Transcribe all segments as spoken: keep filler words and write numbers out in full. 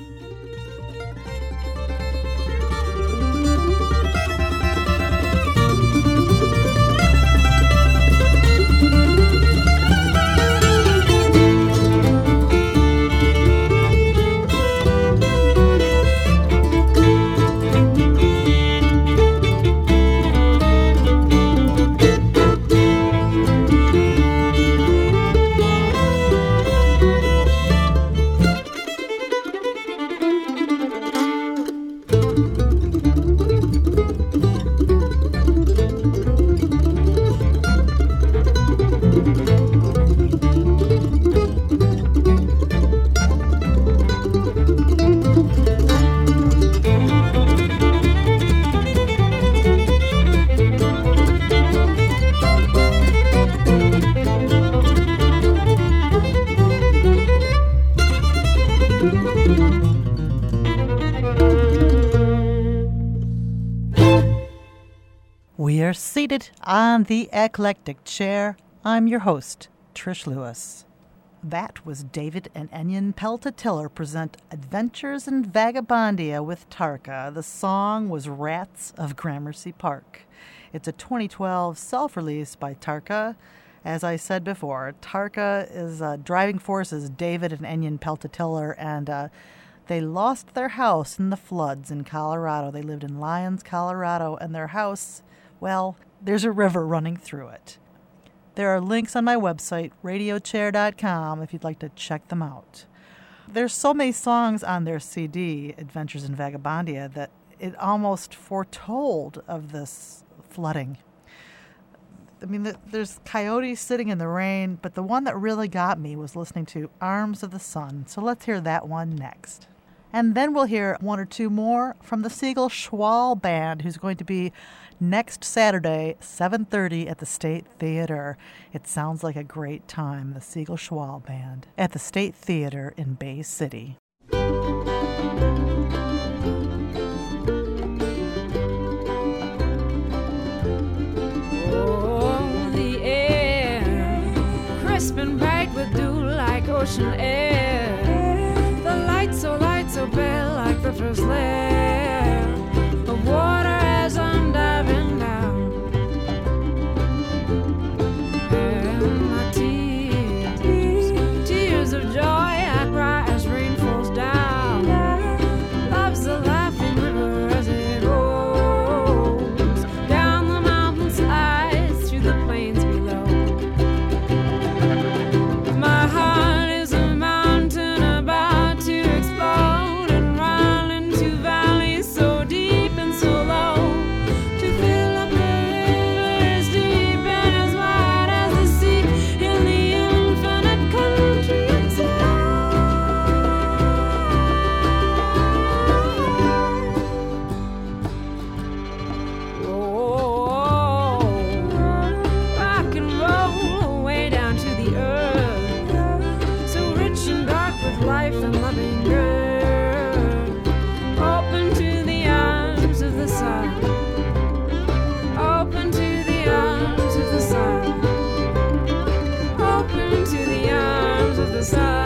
We are seated on the eclectic chair. I'm your host, Trish Lewis. That was David and Enion Peltatiller present Adventures in Vagabondia with Tarka. The song was Rats of Gramercy Park. It's a twenty twelve self-release by Tarka. As I said before, Tarka is uh, driving force is David and Enion Peltatiller, and uh, they lost their house in the floods in Colorado. They lived in Lyons, Colorado, and their house, well, there's a river running through it. There are links on my website, radio chair dot com, if you'd like to check them out. There's so many songs on their C D, Adventures in Vagabondia, that it almost foretold of this flooding. I mean, there's coyotes sitting in the rain, but the one that really got me was listening to Arms of the Sun. So let's hear that one next. And then we'll hear one or two more from the Siegel Schwall Band, who's going to be next Saturday, seven thirty at the State Theater. It sounds like a great time, the Siegel Schwall Band, at the State Theater in Bay City. Oh, the air, crisp and bright with dew like ocean air. The light so light, so pale like the first layer of water as I'm diving down. And my tears, tears of joy I cry as rain falls down. Love's a laughing river as it rolls down the mountainsides through the plains below. My heart is a mountain about to explode and run into valleys so deep and so low, to fill up the river as deep and as wide as the sea in the infinite country inside. Oh, rock and roll away down to the earth, so rich and dark with life and loving girl, open to the arms of the sun, open to the arms of the sun, open to the arms of the sun.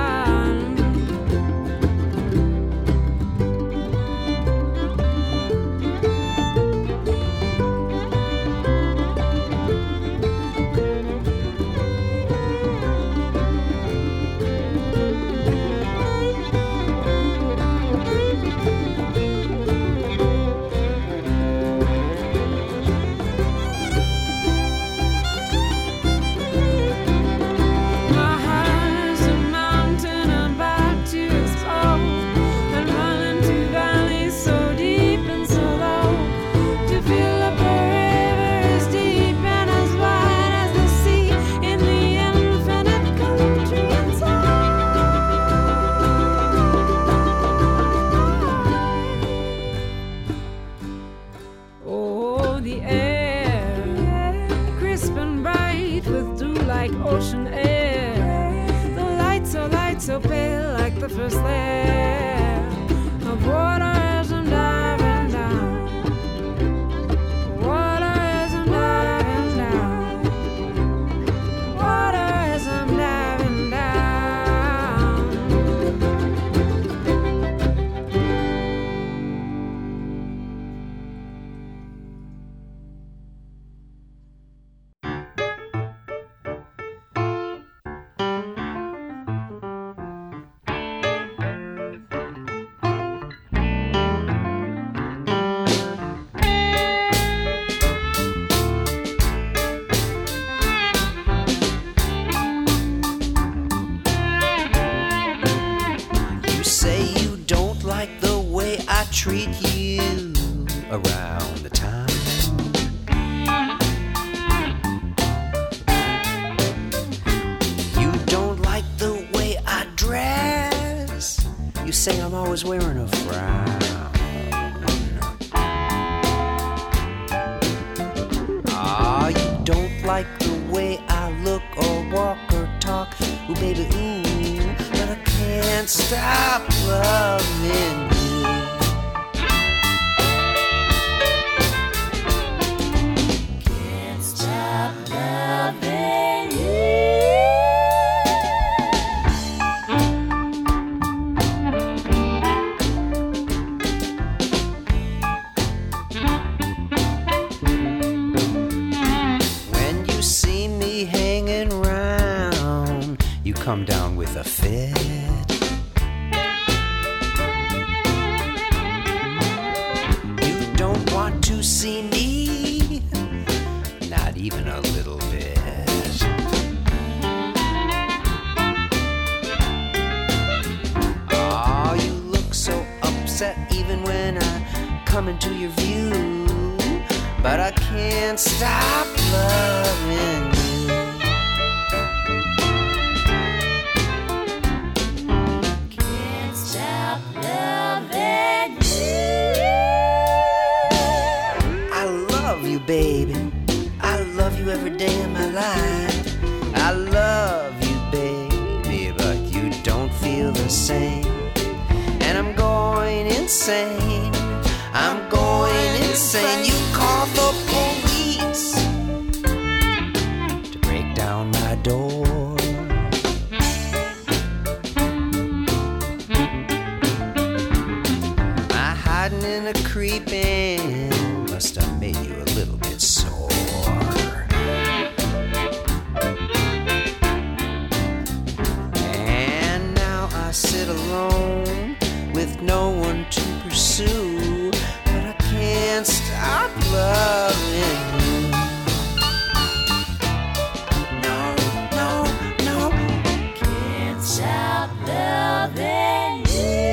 My heart is a mountain about to explode and run into valleys so deep and so low, to fill up a river as deep and as wide as the sea in the infinite country inside. Oh, the air, crisp and bright with dew like ocean air. The light so light, so pale like the first layer of water as I'm diving down. Water as I'm diving down. Water as I'm diving down. You say you don't like the way I treat you around the town. You don't like the way I dress. You say I'm always wearing a frown. Ah, you don't like the way I look or walk or talk. Ooh, baby, ooh, but I can't stop loving you. Can't stop loving you. When you see me hanging round, you come down with a fit. You don't want to see me, not even a little bit. Oh, you look so upset even when I come into your view, but I can't stop loving you. Can't stop loving you. I love you, baby. I love you every day of my life. I love you, baby, but you don't feel the same. And I'm going insane. I'm going insane. You call the police to break down my door. My hiding and a creeping must have made you a little bit sore. And now I sit alone with no one to pursue, but I can't stop loving you. No, no, no, can't stop loving you.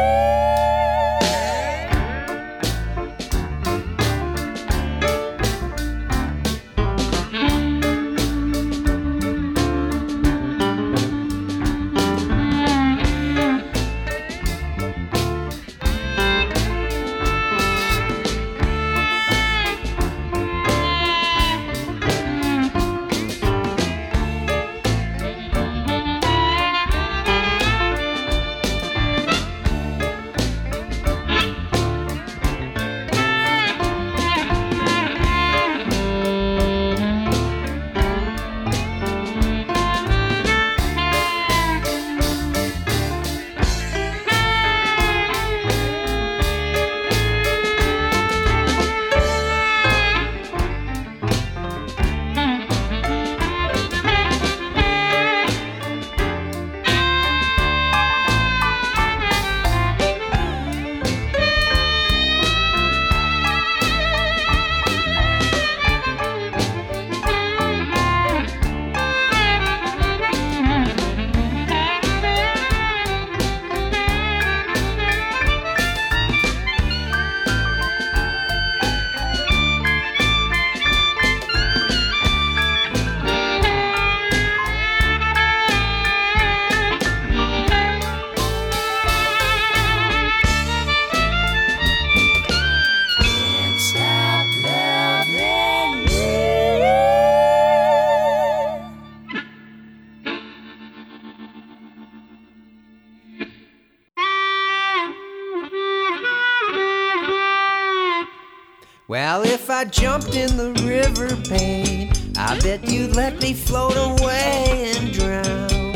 Well, if I jumped in the river, babe, I bet you'd let me float away and drown.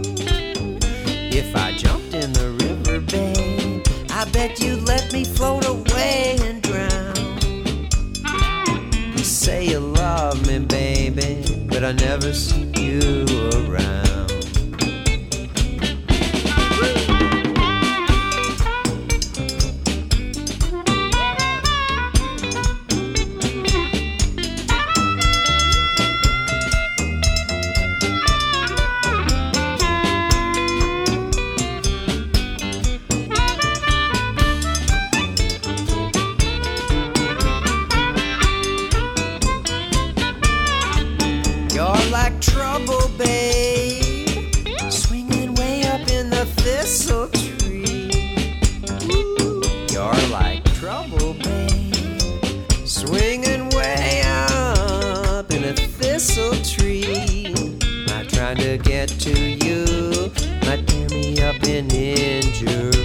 If I jumped in the river, babe, I bet you'd let me float away and drown. You say you love me, baby, but I never see you around. get to you might tear me up in injury.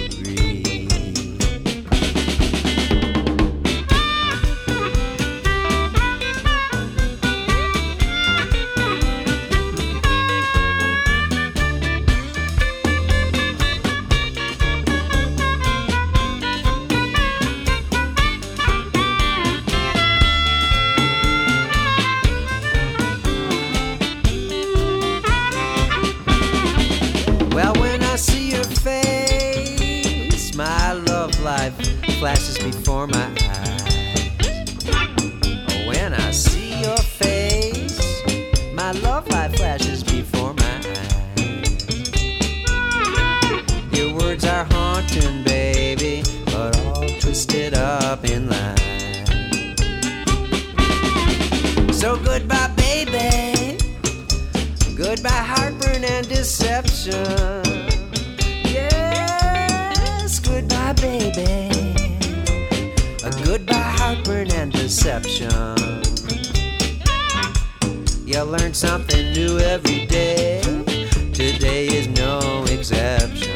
Flashes before my eyes. When I see your face, my love life flashes before my eyes. Your words are haunting, baby, but all twisted up in line. So goodbye, baby. Goodbye, heartburn and deception. Yes, goodbye, baby. Goodbye, heartburn and deception. You learn something new every day. Today is no exception.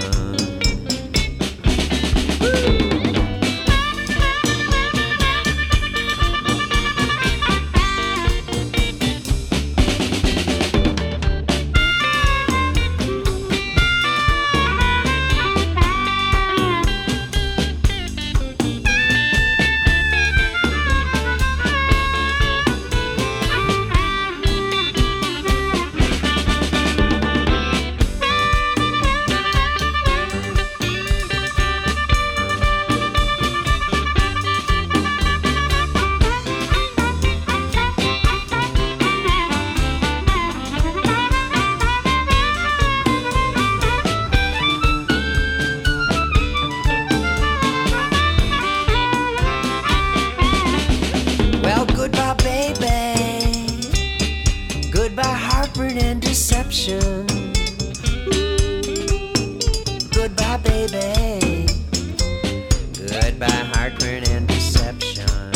Goodbye, baby. Goodbye, heartburn and deception.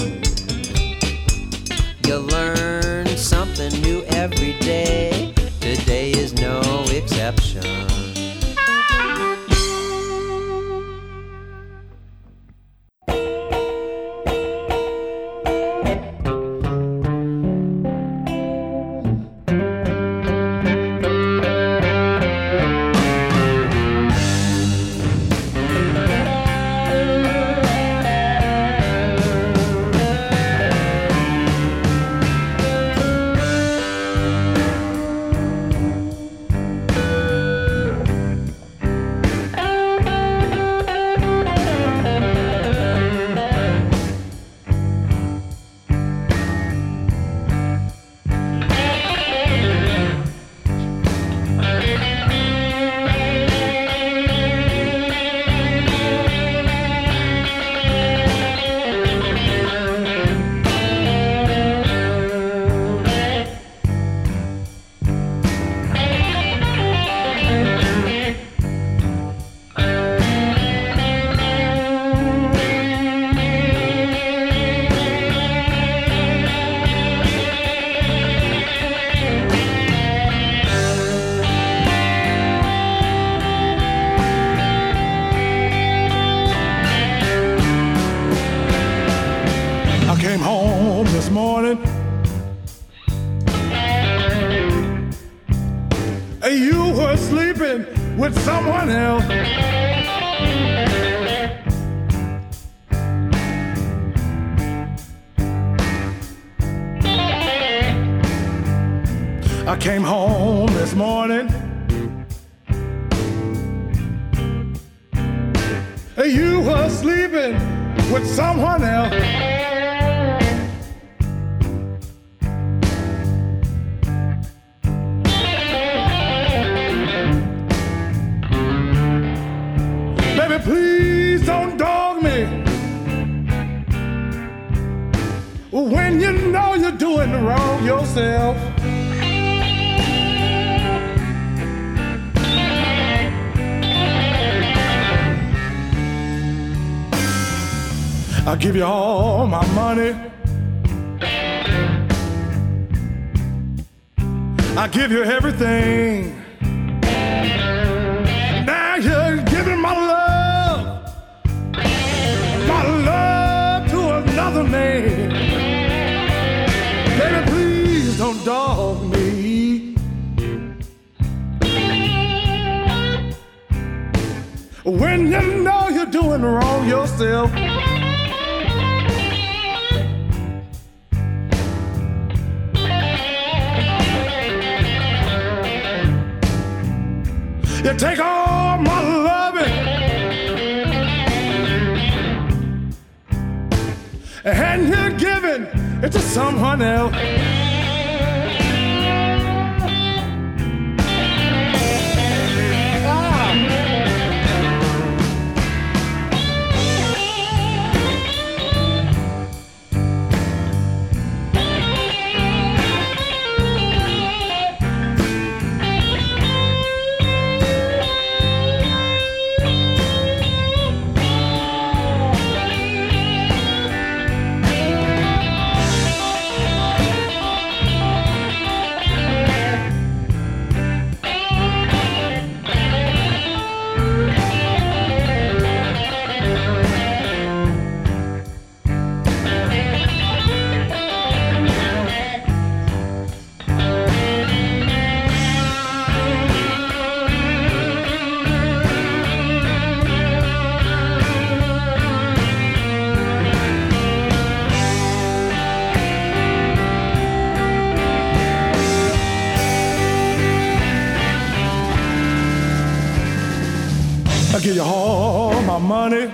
You learn something new every day. Today is no exception. With someone else. I came home this morning. You were sleeping with someone else. Please don't dog me when you know you're doing wrong yourself. I'll give you all my money. I'll give you everything. when you know you're doing wrong yourself. You take all my loving and you're giving it to someone else. I give you all my money.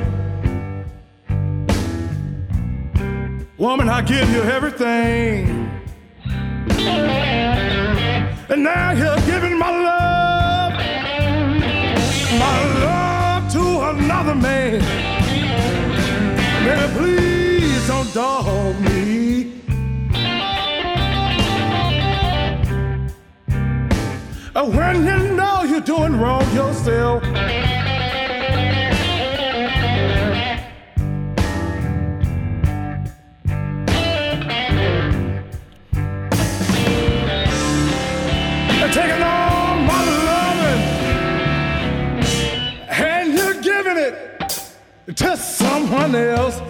Woman, I give you everything. And now you're giving my love, my love to another man. Baby, please don't dog me. When you know you're doing wrong yourself. Taking all my loving and you're giving it to someone else.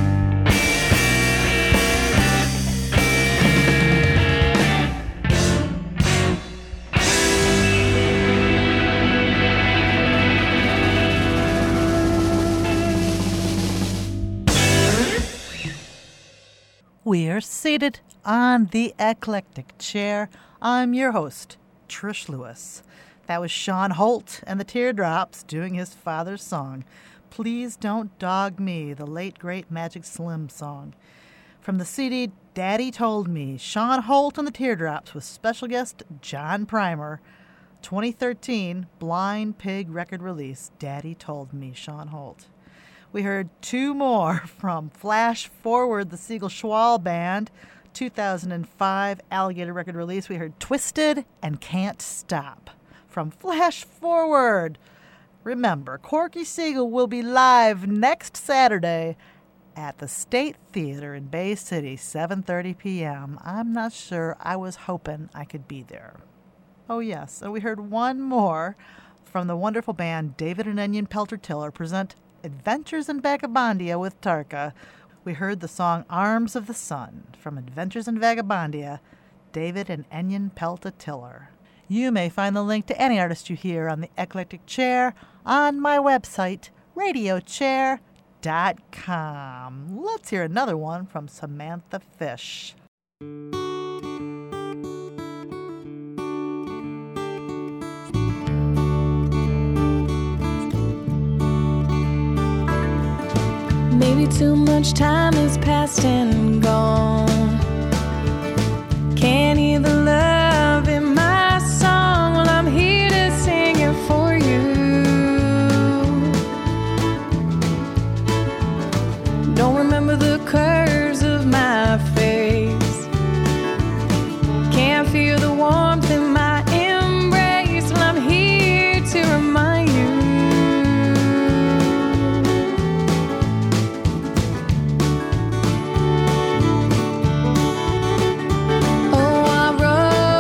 We're seated on the eclectic chair. I'm your host, Trish Lewis. That was Sean Holt and the Teardrops doing his father's song, Please Don't Dog Me, the late great Magic Slim song. From the C D Daddy Told Me, Sean Holt and the Teardrops with special guest John Primer. twenty thirteen Blind Pig record release, Daddy Told Me, Sean Holt. We heard two more from Flash Forward, the Siegel Schwal Band, two thousand five Alligator record release. We heard Twisted and Can't Stop from Flash Forward. Remember, Corky Siegel will be live next Saturday at the State Theater in Bay City, seven thirty p.m. I'm not sure. I was hoping I could be there. Oh, yes. And we heard one more from the wonderful band David and Onion Pelter Tiller present Adventures in Vagabondia with Tarka. We heard the song Arms of the Sun from Adventures in Vagabondia, David and Onion Pelta Tiller. You may find the link to any artist you hear on the Eclectic Chair on my website, radio chair dot com. Let's hear another one from Samantha Fish. Maybe too much time has passed and gone. Can't hear the love in my song. Well, I'm here to sing it for you. Don't remember the curves of my face. Can't feel the warmth in my embrace. Well, I'm here to remind you. Oh, I wrote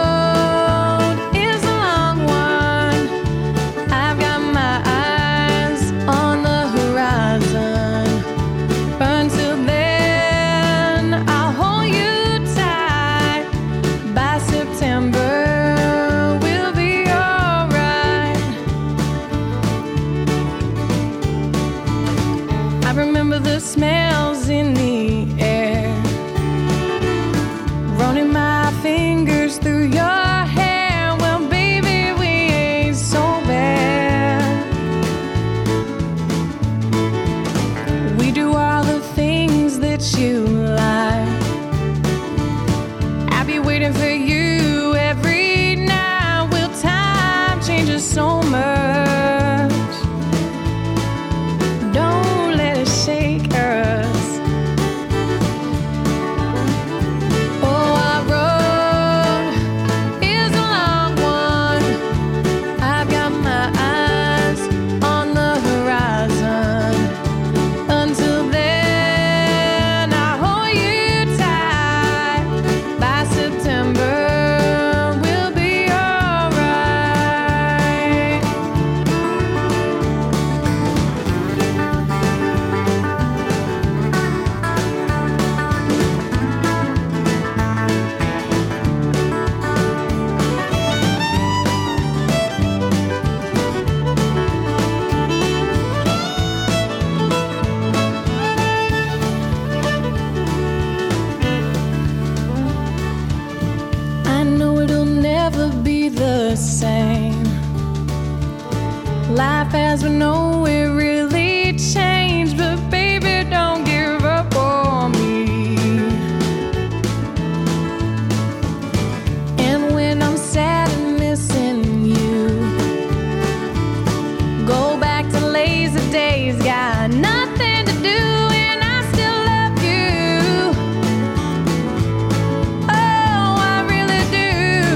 remember the smells in the air, running my fingers through your hair. Well, baby, we ain't so bad. We do all the things that you like. I'll be waiting for you every night. Will time change us so much? Don't let it shake us. Oh, our road is a long one. I've got my eyes on the horizon. Until then, I'll hold you tight. By September, we'll be alright. I know it'll never be the same. Life has been nowhere really changed, but baby, don't give up on me. And when I'm sad and missing you, go back to lazy days, got nothing to do, and I still love you. Oh, I really do.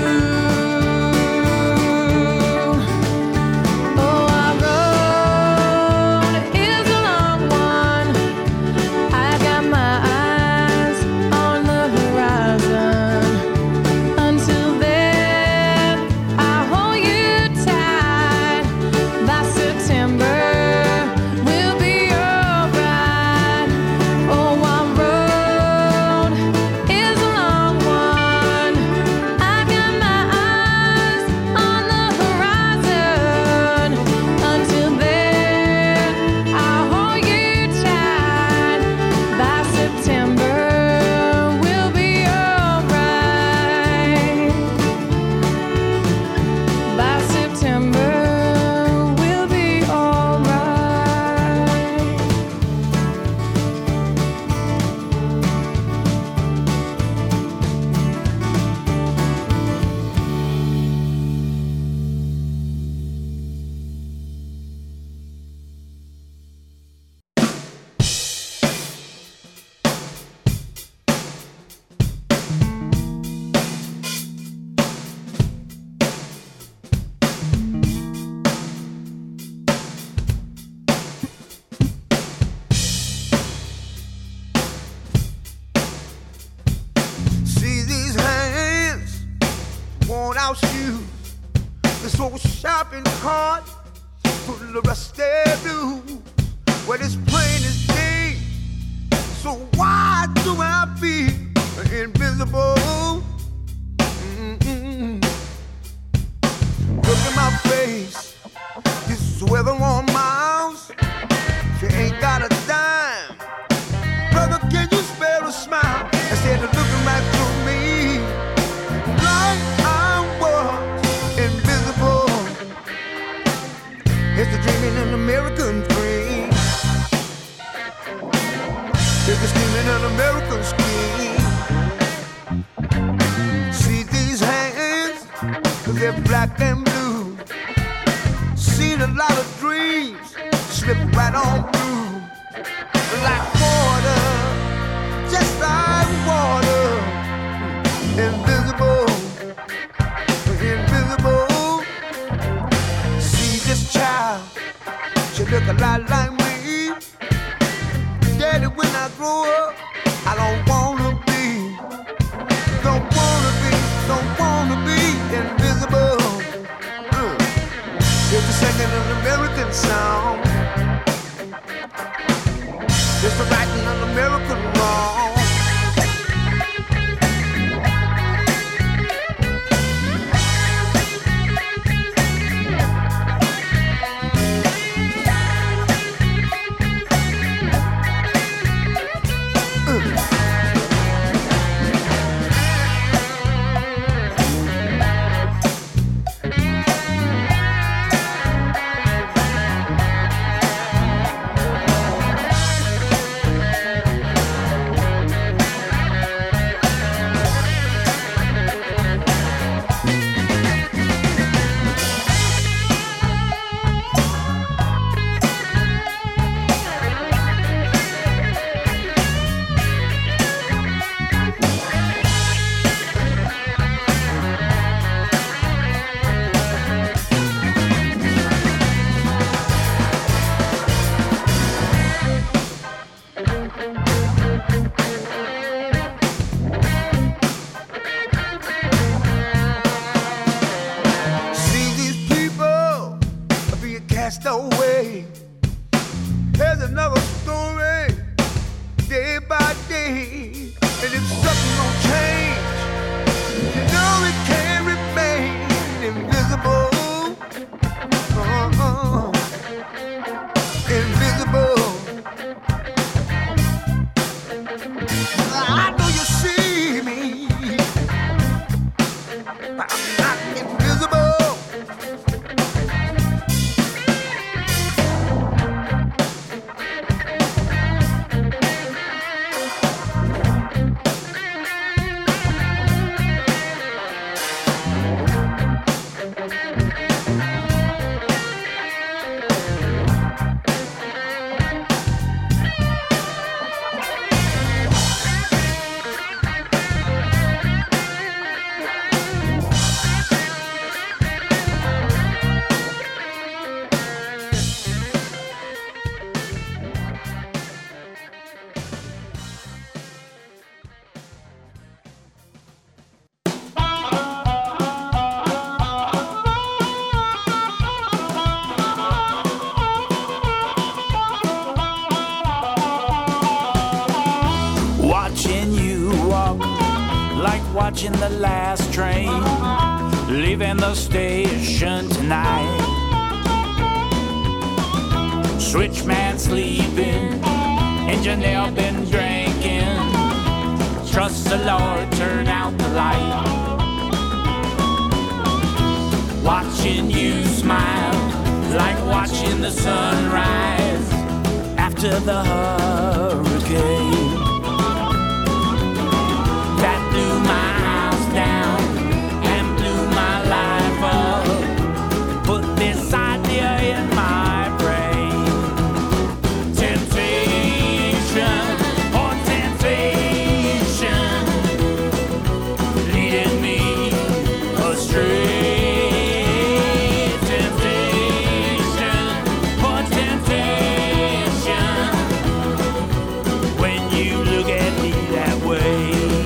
Oh, our road is a long one. I've got my eyes on the horizon. Until then, I'll hold you tight. By September, we'll be alright. Oh, our road is a long one. I've got my eyes on the horizon. Until then, I'll hold you tight. By September, we'll be alright. By September, we'll be alright. See these hands, worn out shoes, this old shopping cart full of rusty blues. Well, it's plain as day, so why do I feel invisible? Mm-mm. Look at my face, this is weather on miles. She ain't got a dime. Brother, can you spare a smile? Instead of looking right through me, like I was invisible. It's the dreaming an American dream. It's the scheming an American scheme. See these hands, they're black and blue. Seen a lot of dreams slip right on through. Like water, just like water. Invisible, invisible. See this child, she look a lot like me. Daddy, when I grow up, I don't wanna be, don't wanna be, don't wanna be invisible. Uh. It's the second an American song. It's the writing an American wrong. there's another story day by day. And if something don't change, you know it can't remain invisible. Uh-uh. Invisible. I know you see me. I'm not invisible. Watching the last train leaving the station tonight. Switchman sleeping, engineer been drinking. Trust the Lord, turn out the light. Watching you smile, like watching the sunrise after the hurricane that blew my house down and blew my life up. Put this idea in my brain. Temptation, oh temptation, leading me astray. Temptation, oh temptation, when you look at me that way.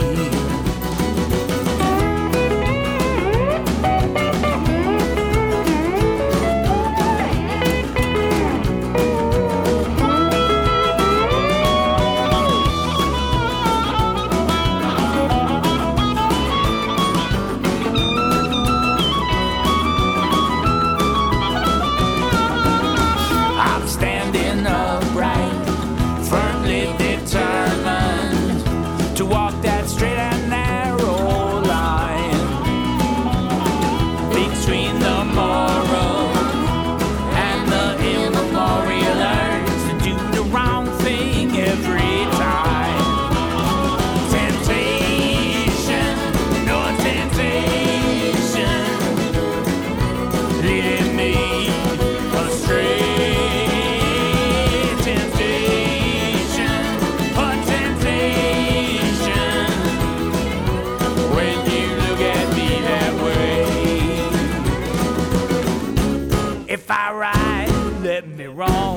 If I ride, let me wrong.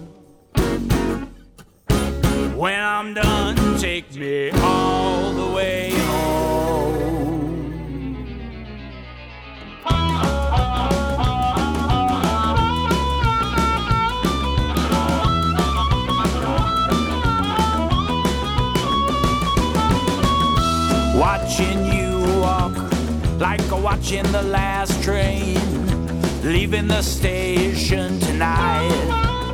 When I'm done, take me all the way home. Watching you walk like a watching the last train leaving the station tonight.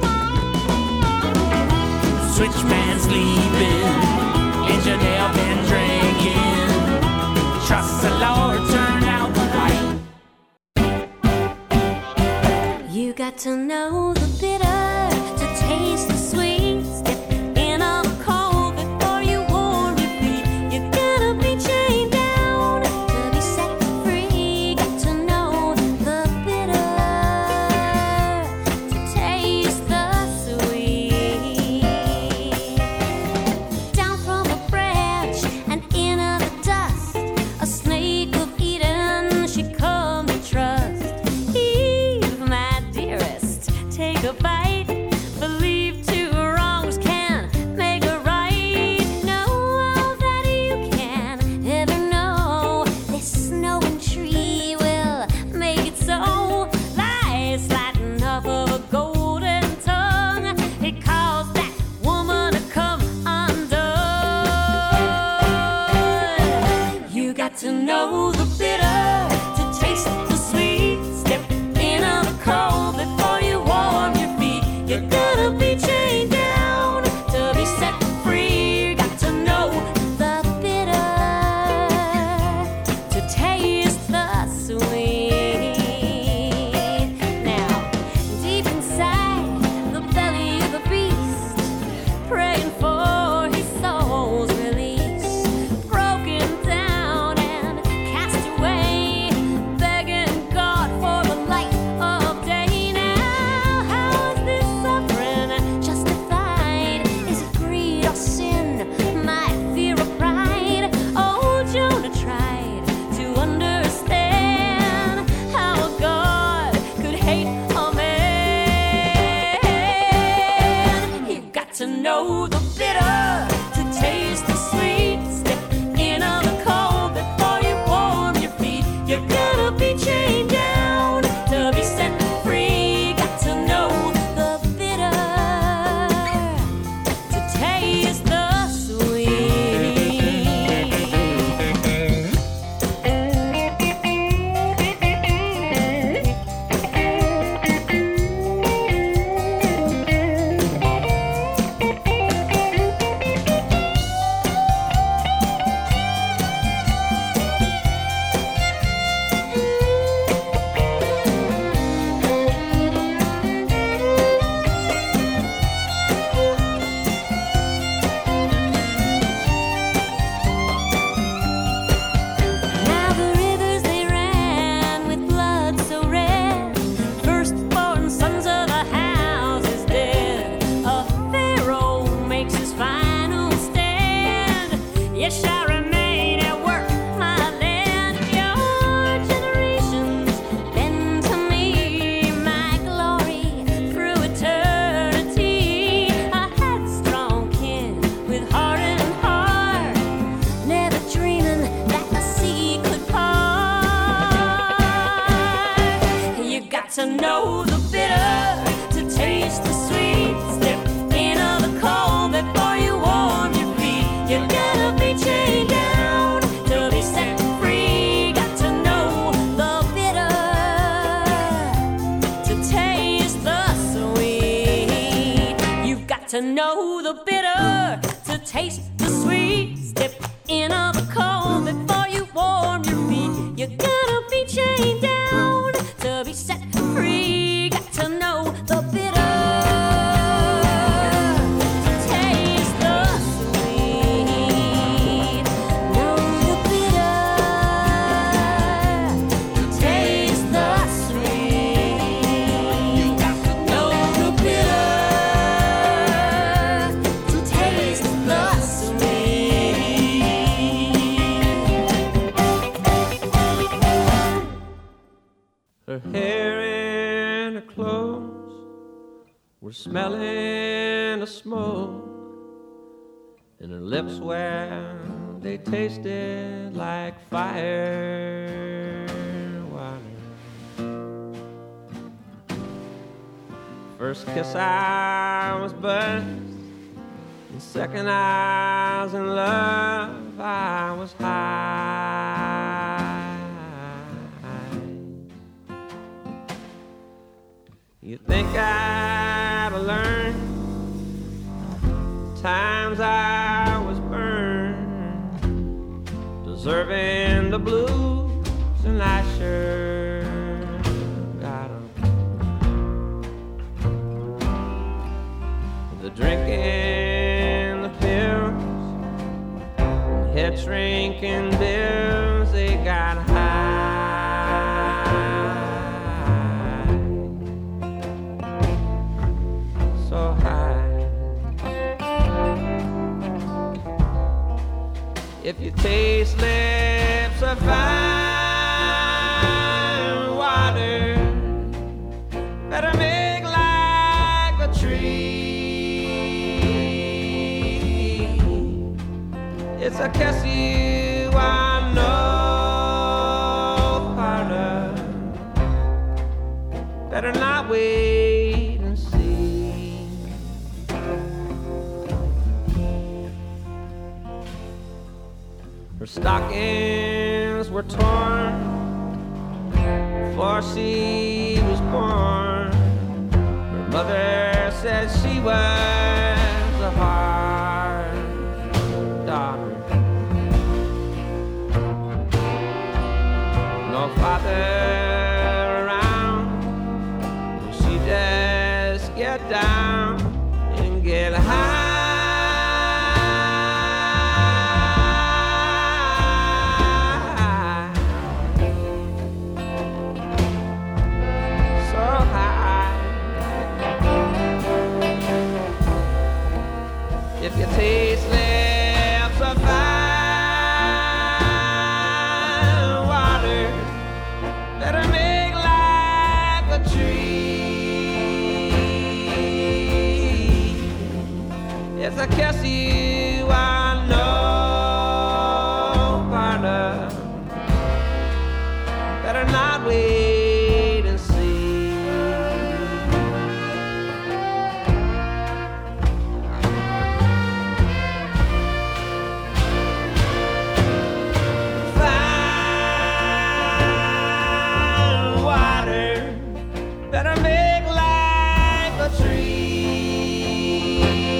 Switchman sleeping, engineer been drinking. Trust the Lord, turn out the light. You got to know the bitter to taste the sweet. Step in a cold before you worry free. You gotta be chained down to be set free. Got to know the bitter to taste the sweet. know the bitter, to taste the sweet. Step into the cold before you warm your feet. You're gonna be chained down to be set free. You got to know the bitter, to taste the sweet. Now, deep inside the belly of a beast, praying for his soul's release, broken down and cast away, begging God for the light of day. Now, how is this suffering justified? Is it greed or sin? My fear or pride? Oh, Jonah tried to understand how a God could hate a man. You got to know the bitter, to taste the sweet. Step into the cold before you warm your feet. You're gonna be chained down to be set free. Got to know the bitter, to taste the sweet. Now the rivers they ran with blood so red, firstborn sons of the house is dead. A pharaoh makes his final stand. Yes, shall remain and work my land. Your generations bend to me, my glory through eternity. A headstrong kin with hardened heart, never dreaming that the sea could part. You got to know the bitter, to taste the sweet. Step into the cold before you warm your feet. You're gonna be chained down to be set free. Got to know the bitter, to taste the sweet. You've got to know the bitter, to taste the sweet. Step into the cold before you warm your feet. You're gonna be chained down to be set free. Got to know the bitter, to taste the sweet. Know the bitter, to taste the sweet. Got to know the bitter, to taste the sweet. Her hair and her clothes were smelling of smoke, and her lips, well, they tasted like fire water. First kiss I was buzzed, and second I was in love. I was high. You think I'd have learned times I was burned, deserving the blues, and I sure got 'em. The drinking, the pills, head shrinking bills, they got high. So high. If you taste lips of fine water, better make like a tree. It's a kiss you I know harder. Better not wait and see. Her stocking wings were torn before she was born. Her mother said she was a hard daughter. No father around, she just get down and get high. If you taste lips of fine water that'll make like a tree, it's a kiss you I know, partner, better not wait and see. Better make like a tree.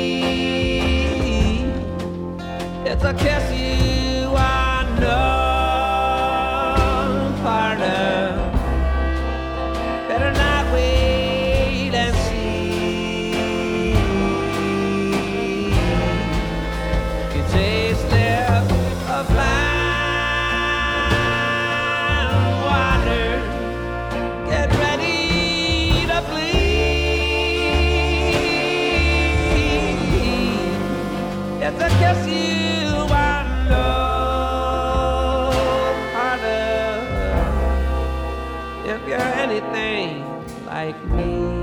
It's a kiss you I know, partner. Better not wait and see. You taste left of fine water. Get ready. It's a kiss you I know, partner, if you're anything like me.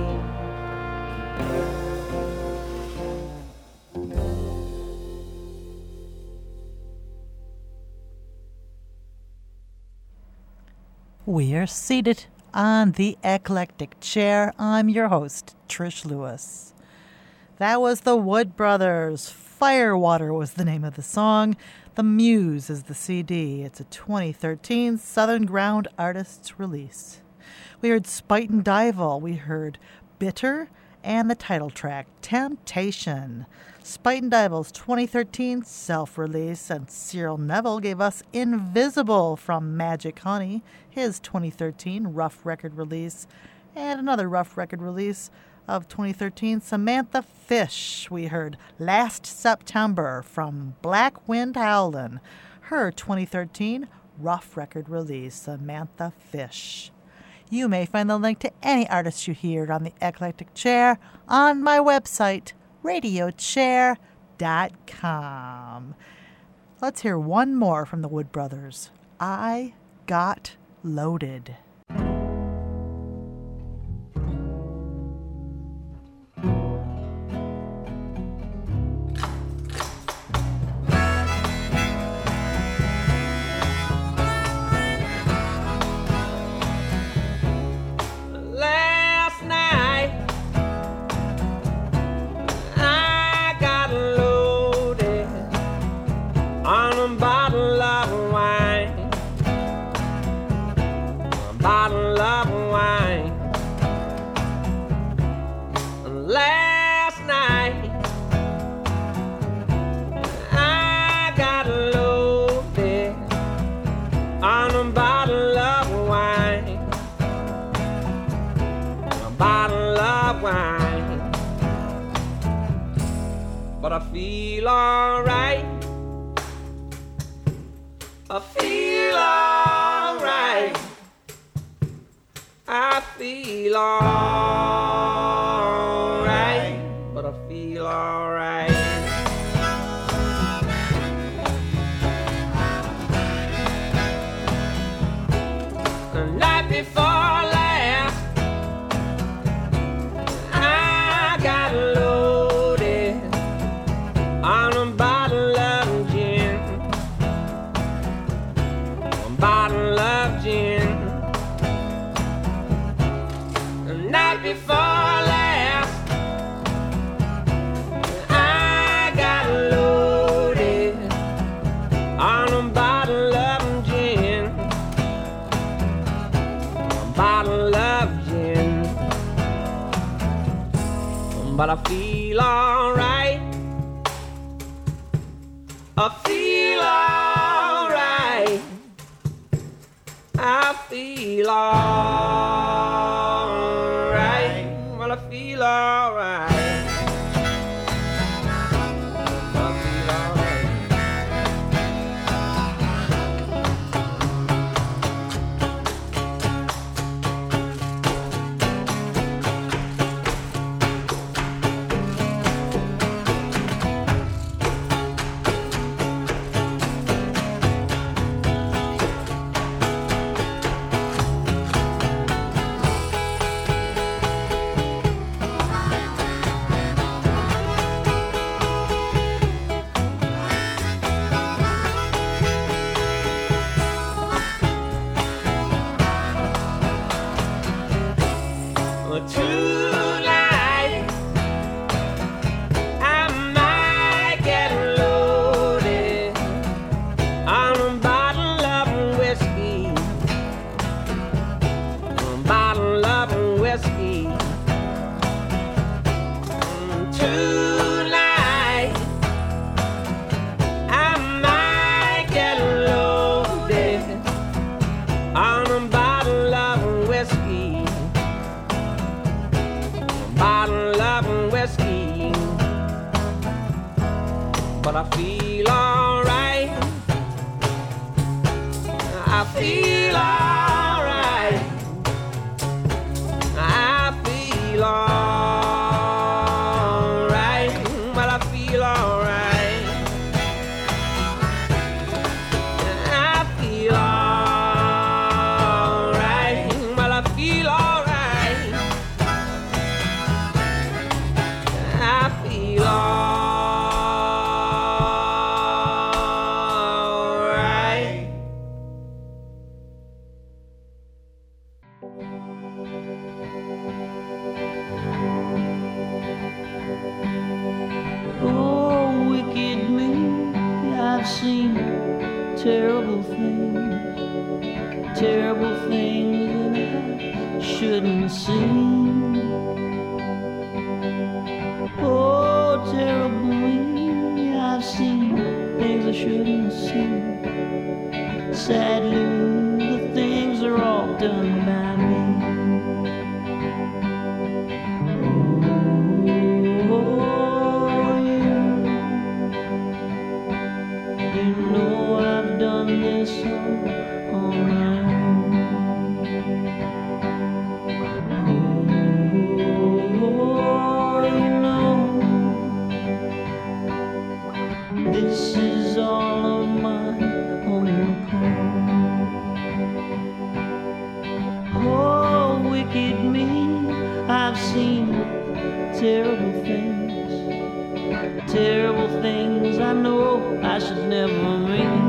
We're seated on the eclectic chair. I'm your host, Trish Lewis. That was the Wood Brothers. Firewater was the name of the song. The Muse is the C D. It's a twenty thirteen Southern Ground Artists release. We heard Spite and Dival. We heard Bitter and the title track, Temptation. Spite and Dival's twenty thirteen self-release, and Cyril Neville gave us Invisible from Magic Honey, his twenty thirteen Rough Record release, and another Rough Record release of twenty thirteen, Samantha Fish. We heard Last September from Black Wind Howlin', her twenty thirteen Rough Record release, Samantha Fish. You may find the link to any artist you heard on the Eclectic Chair on my website, radio chair dot com. Let's hear one more from the Wood Brothers. I Got Loaded. But I feel alright. I feel alright. I feel alright. But I feel alright. The night before last, I got loaded on a bottle of gin, a bottle of gin. The night before last, I got but I feel alright. I feel alright. I feel alright. Well, I feel alright. Tonight I might get loaded on a bottle of whiskey, a bottle of whiskey. Tonight I might get loaded on a bottle of whiskey, bottle of whiskey, but I feel alright. I feel alright. I feel alright. But I feel alright. I feel alright. But I feel alright. I feel alright. Oh, wicked me, I've seen terrible things, terrible things that I shouldn't have seen. Oh, terrible me, I've seen things I shouldn't have seen. Sadly, the things are all done by me. Oh, you, you know I've done this all on my own. Oh, you know this is all of my own accord. Oh, wicked me, I've seen terrible things, terrible things I know I should never mean.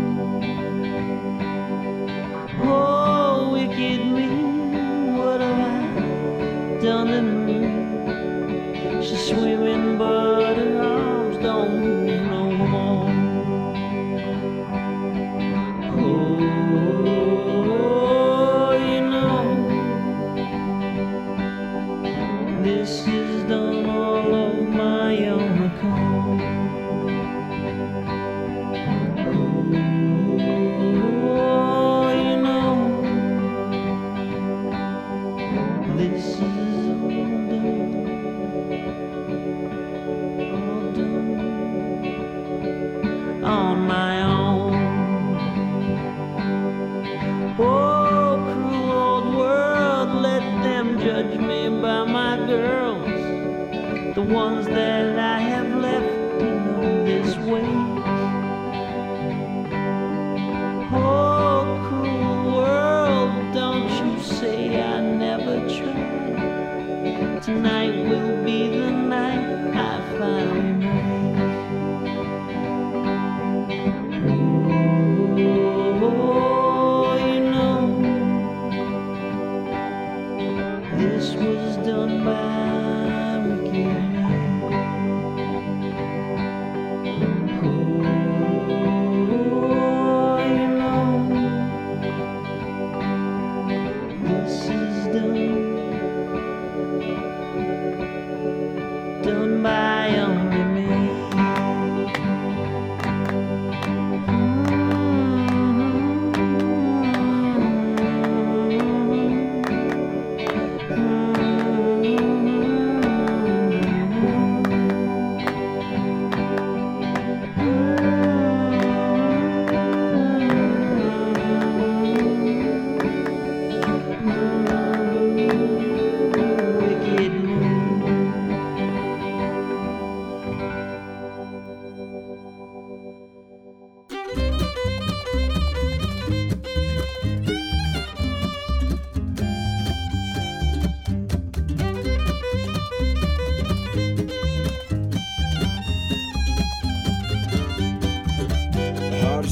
Oh, wicked me, what have I done to me? She's swimming but her arms don't move no more. Oh, you know this is done all of my own accord. Oh, you know this is all done, all done on my own. Oh, cruel old world, let them judge me by my girls, the ones that I have left, you know, this way. Oh, cruel world, don't you say I never tried. Tonight will be the night I finally made. Oh, you know this was done by wicked men.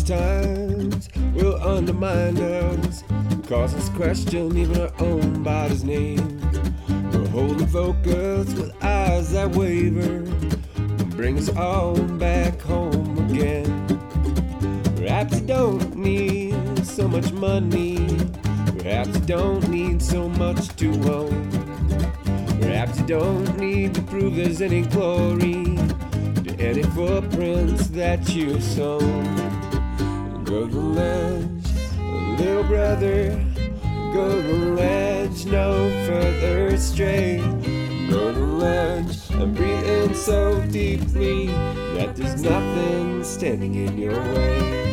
harsh times will undermine us, cause us question even our own body's name. We're holding focus with eyes that waver, bring us all back home again. Perhaps you don't need so much money, perhaps you don't need so much to own, perhaps you don't need to prove there's any glory to any footprints that you've sown. Go to the ledge, little brother, go to the ledge, no further astray. Go to the ledge and breathe in so deeply that there's nothing standing in your way.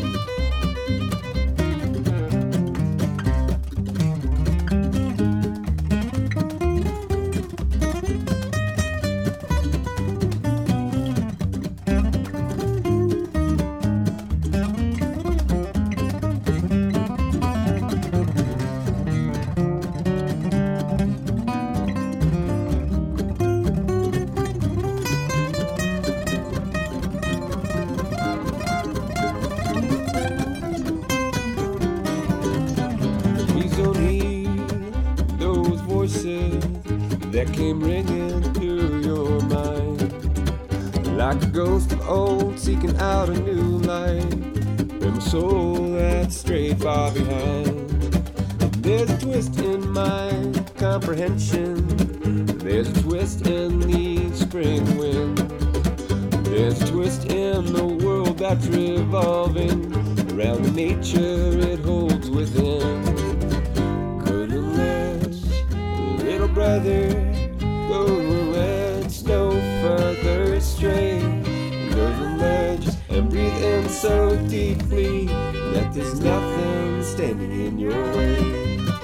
That came ringing through your mind, like a ghost of old seeking out a new light, from a soul that's strayed far behind. There's a twist in my comprehension, there's a twist in the spring wind, there's a twist in the world that's revolving around the nature it holds within. Good and ledge, little brother, go to the ledge, no further astray. Go to the ledge and breathe in so deeply that there's nothing standing in your way.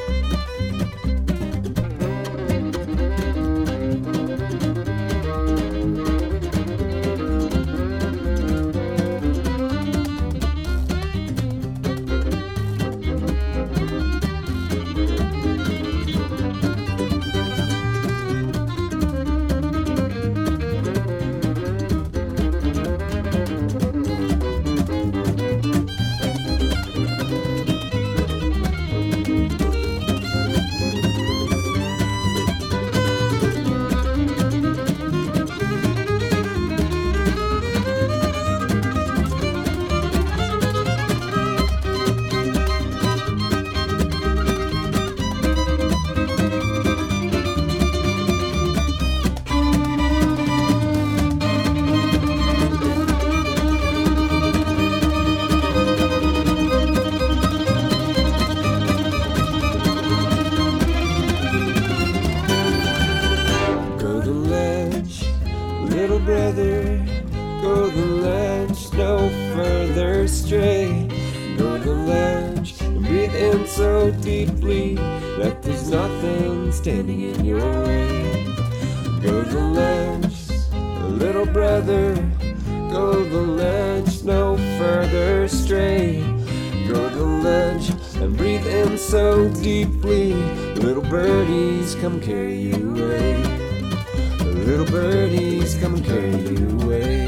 Standing in your way. Go to the ledge, little brother, go to the ledge, no further stray. Go to the ledge and breathe in so deeply, little birdies come carry you away. Little birdies come and carry you away.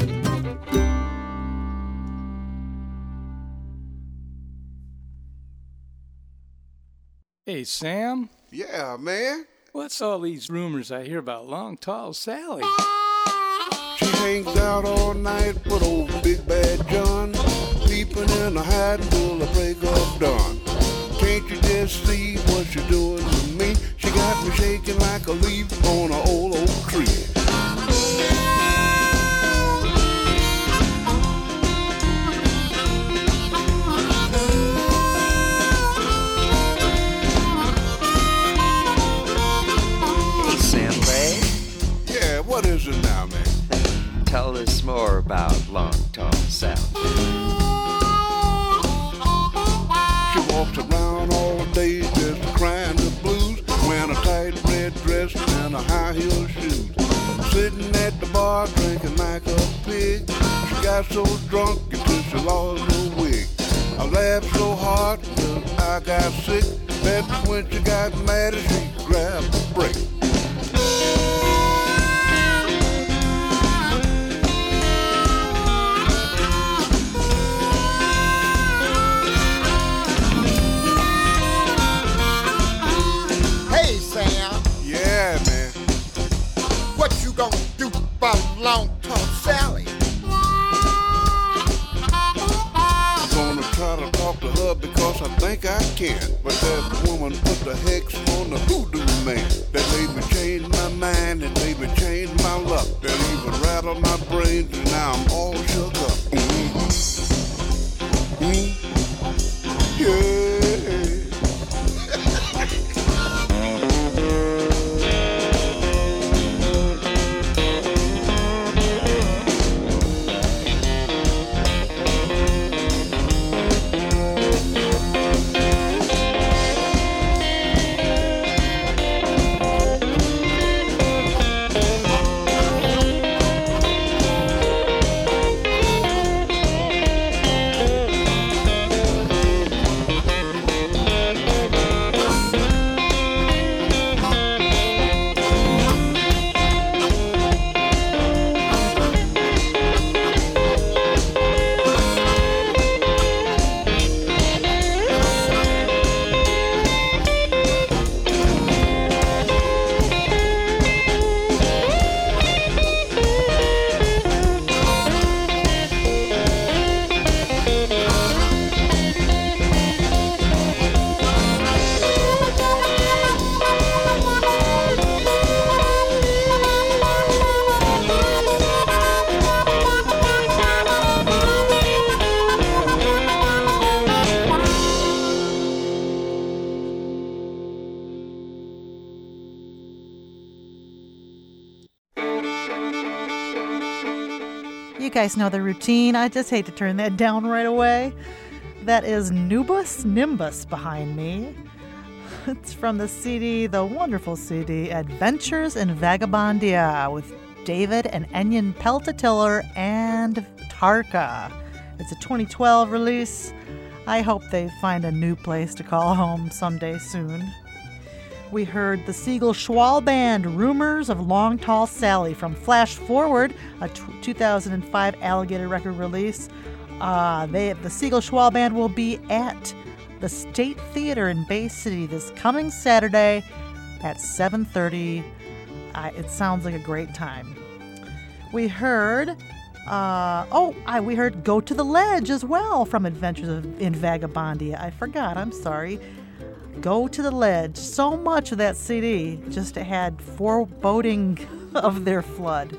Hey, Sam? Yeah, man. What's all these rumors I hear about Long Tall Sally? She hangs out all night with old Big Bad John, sleeping in a hide till the break of dawn. Can't you just see what she's doing to me? She got me shaking like a leaf on an old oak tree. What is it now, man? Tell us more about Long Tall Sally. She walks around all day just crying the blues, wearing a tight red dress and a high heel shoes. Sitting at the bar drinking like a pig. She got so drunk until she lost her wig. I laughed so hard till I got sick. That's when she got mad and she grabbed a brick. cause I think I can. But that woman put the hex on the hoodoo man. That made me change my mind and made me change my luck. That even rattled my brains and now I'm all shook up. Mm-hmm. Mm-hmm. Yeah. You guys know the routine. I just hate to turn that down right away. That is Nubus Nimbus behind me. It's from the C D, the wonderful C D, Adventures in Vagabondia with David and Enyon Peltatiller and Tarka. It's a twenty twelve release. I hope they find a new place to call home someday soon. We heard the Siegel Schwal Band, Rumors of Long Tall Sally from Flash Forward, a t- two thousand five Alligator record release. Uh, they, the Siegel Schwal Band will be at the State Theater in Bay City this coming Saturday at seven thirty. Uh, it sounds like a great time. We heard, uh, oh, I, we heard Go to the Ledge as well from Adventures of, in Vagabondia. I forgot, I'm sorry. Go to the Ledge. So much of that C D just had foreboding of their flood.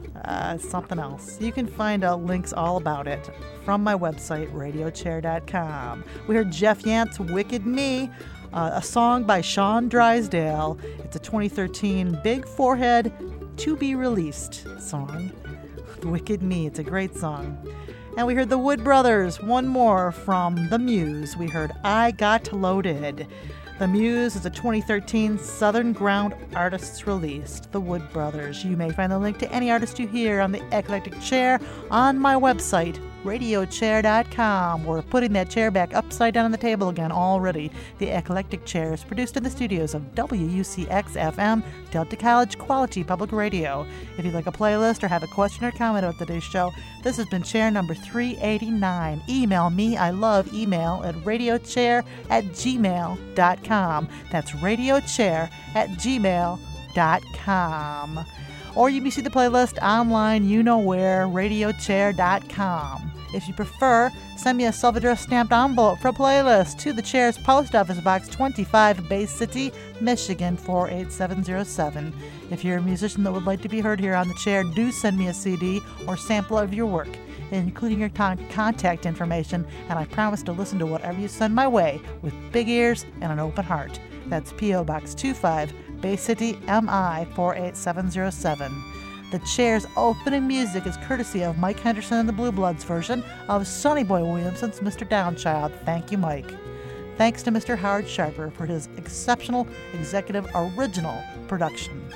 Uh, something else. You can find out links all about it from my website, radio chair dot com. We heard Jeff Yant's Wicked Me, uh, a song by Sean Drysdale. It's a twenty thirteen Big Forehead to be released song. Wicked Me. It's a great song. And we heard the Wood Brothers, one more from The Muse. We heard I Got Loaded. The Muse is a twenty thirteen Southern Ground Artists released, The Wood Brothers. You may find the link to any artist you hear on the Eclectic Chair on my website, radio chair dot com. We're putting that chair back upside down on the table again already. The Eclectic Chair is produced in the studios of W U C X F M, Delta College Quality Public Radio. If you'd like a playlist or have a question or comment about today's show, this has been chair number three eighty-nine. Email me, I love email, at radiochair at gmail dot com. That's radiochair at gmail dot com. Or you can see the playlist online, you know where, radio chair dot com. If you prefer, send me a self-addressed stamped envelope for a playlist to the Chair's Post Office Box twenty-five, Bay City, Michigan, four eight seven zero seven. If you're a musician that would like to be heard here on the Chair, do send me a C D or sample of your work, including your con- contact information, and I promise to listen to whatever you send my way with big ears and an open heart. That's P O. Box twenty-five, Bay City, M I four eight seven zero seven. The Chair's opening music is courtesy of Mike Henderson and the Blue Bloods version of Sonny Boy Williamson's Mister Downchild. Thank you, Mike. Thanks to Mister Howard Sharper for his exceptional executive original production.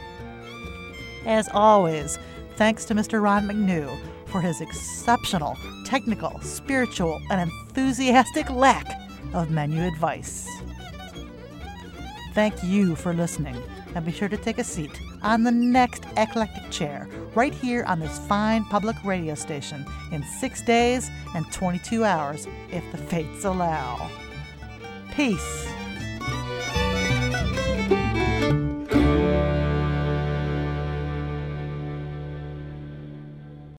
As always, thanks to Mister Ron McNew for his exceptional technical, spiritual, and enthusiastic lack of menu advice. Thank you for listening, and be sure to take a seat on the next Eclectic Chair right here on this fine public radio station in six days and twenty-two hours if the fates allow. Peace.